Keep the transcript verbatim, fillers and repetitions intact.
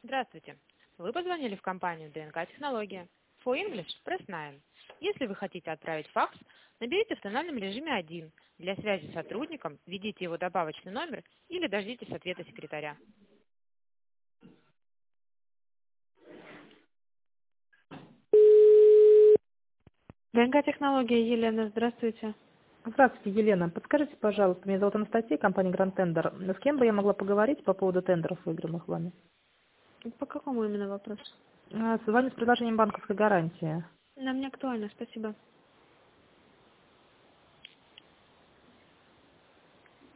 Здравствуйте. Вы позвонили в компанию Д Н К Технология. For English, press nine. Если вы хотите отправить факс, наберите в тональном режиме один. Для связи с сотрудником введите его добавочный номер или дождитесь ответа секретаря. Д Н К Технология, Елена, здравствуйте. Здравствуйте, Елена. Подскажите, пожалуйста, меня зовут Анастасия, компания Grand Tender. С кем бы я могла поговорить по поводу тендеров, выигранных вами? По какому именно вопросу? А, С вами с предложением банковской гарантии. Нам не актуально, спасибо.